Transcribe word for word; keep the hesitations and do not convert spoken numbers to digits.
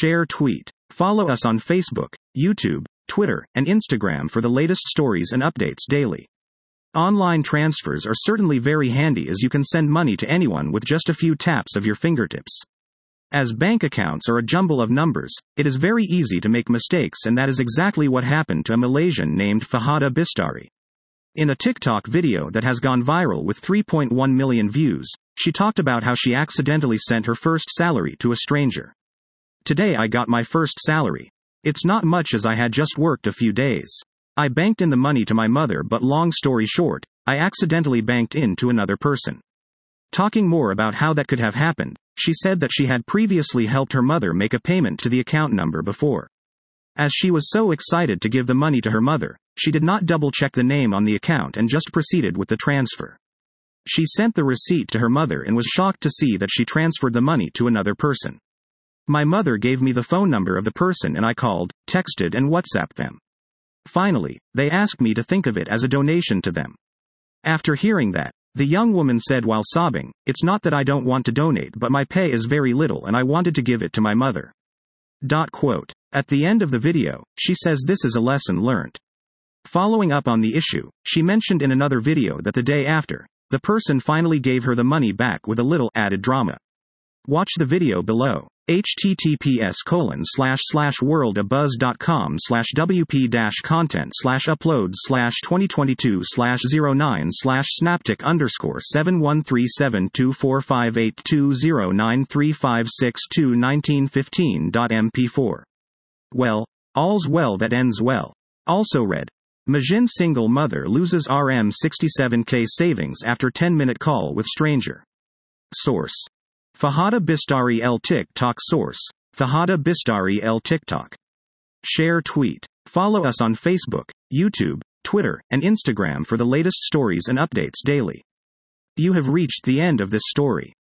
Share tweet. Follow us on Facebook, YouTube, Twitter, and Instagram for the latest stories and updates daily. Online transfers are certainly very handy as you can send money to anyone with just a few taps of your fingertips. As bank accounts are a jumble of numbers, it is very easy to make mistakes, and that is exactly what happened to a Malaysian named Fahada Bistari. In a TikTok video that has gone viral with three point one million views, she talked about how she accidentally sent her first salary to a stranger. "Today I got my first salary. It's not much as I had just worked a few days. I banked in the money to my mother, but long story short, I accidentally banked in to another person." Talking more about how that could have happened, she said that she had previously helped her mother make a payment to the account number before. As she was so excited to give the money to her mother, she did not double-check the name on the account and just proceeded with the transfer. She sent the receipt to her mother and was shocked to see that she transferred the money to another person. "My mother gave me the phone number of the person and I called, texted and WhatsApped them. Finally, they asked me to think of it as a donation to them." After hearing that, the young woman said while sobbing, "It's not that I don't want to donate, but my pay is very little and I wanted to give it to my mother." Quote. At the end of the video, she says this is a lesson learnt. Following up on the issue, she mentioned in another video that the day after, the person finally gave her the money back with a little added drama. Watch the video below. https colon slash slash worldabuzz.com slash wp dash content slash uploads slash 2022 slash 09 slash snaptic underscore 713724582093562915.mp4. Well, all's well that ends well. Also read. Majin single mother loses R M sixty-seven K savings after ten minute call with stranger. Source. Fahada Bistari El TikTok. Source. Fahada Bistari El TikTok. Share tweet. Follow us on Facebook, YouTube, Twitter, and Instagram for the latest stories and updates daily. You have reached the end of this story.